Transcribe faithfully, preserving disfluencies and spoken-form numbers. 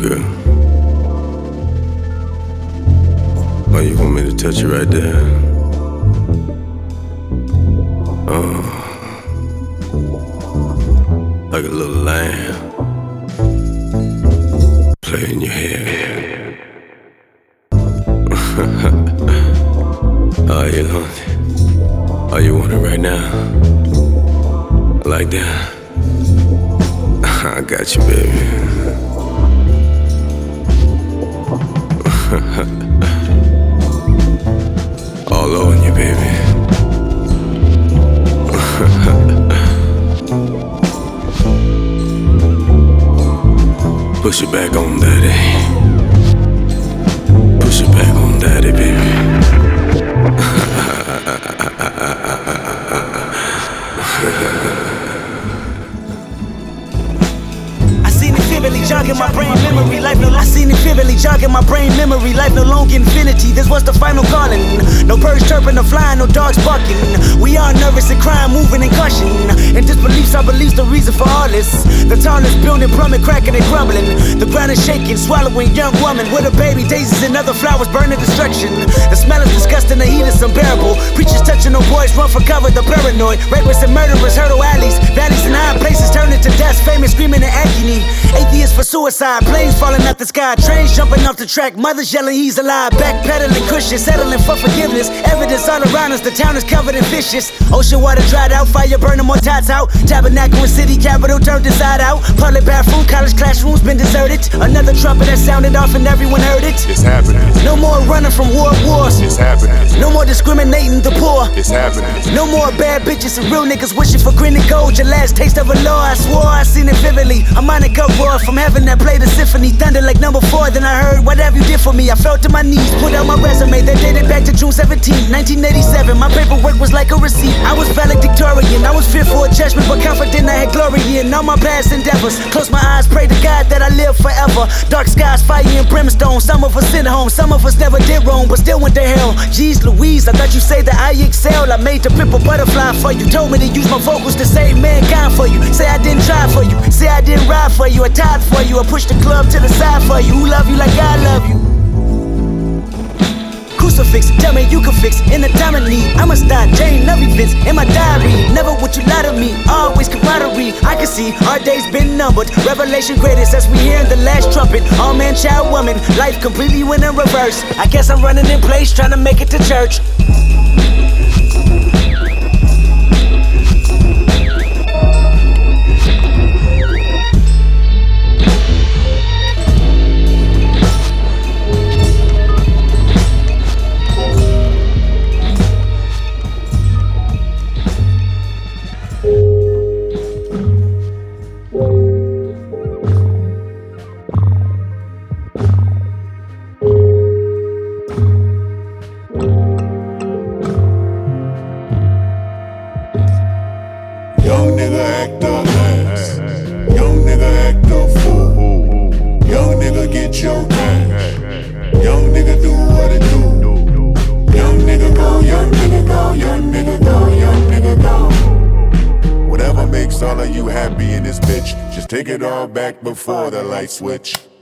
girl? Oh, you want me to touch you right there? Oh, like a little lamb play in your hair. Oh, you want it? Oh, you want it right now? Like that? I got you, baby. All on you, baby. Push it back on daddy. Push it back on daddy, baby. I seen it vividly jogging my brain memory. Life no I seen it vividly jogging my brain memory. Life no longer infinity. This was the final calling. No birds chirping or flying, no dogs barking. We are nervous and crying, moving and caution. And disbeliefs, our beliefs, the reason for all this. The tallest building, plumbing, cracking and crumbling. The ground is shaking, swallowing young woman with a baby. Daisies and other flowers burning destruction. The smell is disgusting, the heat is unbearable. Preachers touching no boys, run for cover, the paranoid. Rapists and murderers, hurdle alleys. Valleys and high places turning to dust. Famous screaming in agony. Atheists for suicide, planes falling out the sky. Trains jumping off the track, mothers yelling he's alive. Backpedaling Christians, settling for forgiveness. Evidence all around us, the town is covered in fishes. Ocean water dried out, fire burning more tots out. Tabernacle and city capital turned inside out. Public bathroom, college classrooms been deserted. Another trumpet that sounded off and everyone heard it. It's happening. No more running from war wars. It's happening. No more discriminating the poor. It's happening. No more bad bitches and real niggas wishing for green and gold. Your last taste of a law, I swore I seen it vividly. A Monica roar from heaven that played a symphony. Thunder like number four, then I heard whatever you did for me. I fell to my knees, put out my resume that dated back to June seventeenth, nineteen eighty-seven. My paperwork was like a receipt. I was valedictorian, I was fearful of judgment, but confident I had glory in all my past endeavors. Close my eyes, pray to God that I live forever. Dark skies, fire and brimstone. Some of us sent home, some of us never did wrong, but still went to hell. Jeez Louise, I thought you say that I excel. I made the pimple butterfly for you. Told me to use my vocals to save mankind for you. Say I didn't try for you, say I didn't ride for you. I tied for you, I pushed the club to the side for you. Who love you like I love you? Crucifix, tell me you can fix in the time of need. I must die, Jane, love events in my diary. Never would you lie to me, always camaraderie. I can see our days been numbered. Revelation greatest as we hear the last trumpet. All man, child, woman, life completely went in reverse. I guess I'm running in place, trying to make it to church. Young nigga act a ass. Young nigga act a fool. Young nigga get your cash. Young nigga do what it do. Young nigga go, young nigga go, young nigga go, young nigga go. Whatever makes all of you happy in this bitch, just take it all back before the light switch.